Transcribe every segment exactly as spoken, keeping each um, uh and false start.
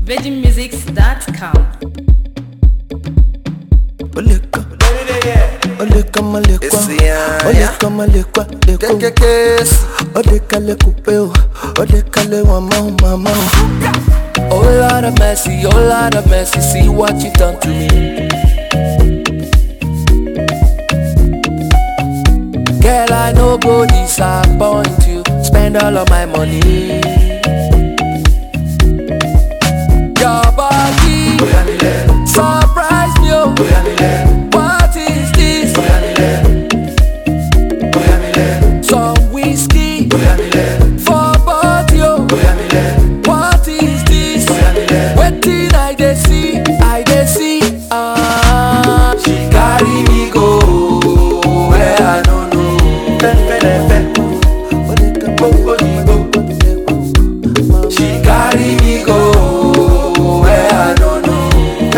virgin musics dot com. Oleka, oleka malekwa, oleka malekwa, leko, oleka le kupeo, oleka le wamau mamau. Oh Lord of mercy, oh Lord of mercy, see what you done to me. Girl, I no go disappoint you, spend all of my money. Your body surprise me, oh. What is this? Some whiskey for body, oh. What is this? Wetin I dey see, I dey see. Ah, she carry me go where I no know. She carry me go where I no know.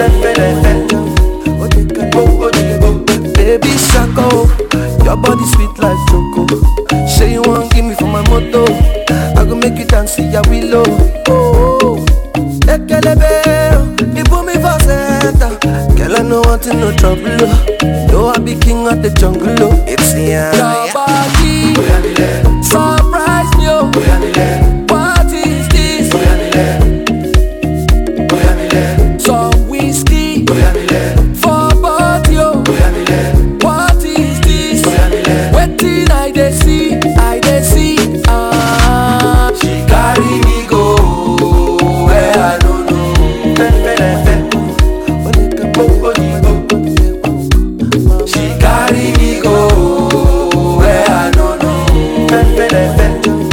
Baby Shako, your body sweet like choco. Say you want give me for my moto, I go make you dance in your willow. Oh, Ekelebe, you put me for center. Girl, I know want to no trouble. Know I be king of the jungle. It's yeah. Your body surprise me, oh. What is this? Some whiskey for body, oh. What is this? Wetin I dey see, I dey see. Ah, she carry me go where I no know. She carry me go where I no know.